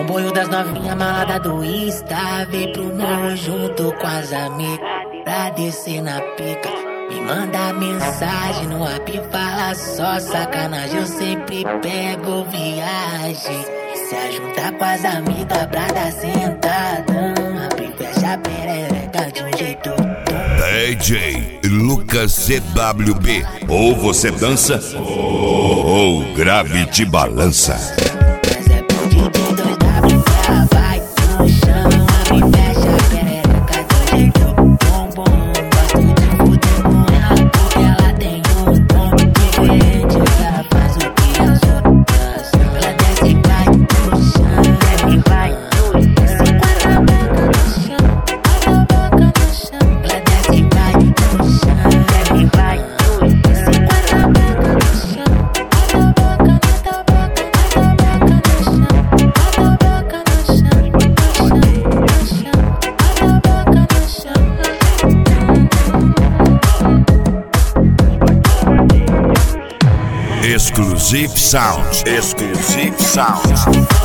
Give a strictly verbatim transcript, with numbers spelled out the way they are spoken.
Comboio das novinhas malada do Insta, vem pro morro junto com as amigas pra descer na pica. Me manda mensagem no app, fala só sacanagem, eu sempre pego viagem. Se ajuntar com as amigas pra dar sentadão, abre e fecha a perereca de um jeito D J Lucas C W B. Ou você dança ou o grave te balança. Mas é pro D J dois W, ela vai no chão, abre e fecha a perereca de um jeito bom, bom. Gosto de fuder com ela porque ela tem um tom diferente, ela faz o que as outras. Ela desce e vai no chão, desce e vai no chão, desce com a boca no chão, a boca no chão. Ela desce e vai no chão, desce e vai no chão, desce com a boca no chão, a boca na tua boca, a tua boca no chão, a boca no chão, no chão, no chão, a boca no chão. Exclusive Sound. Exclusive Sound.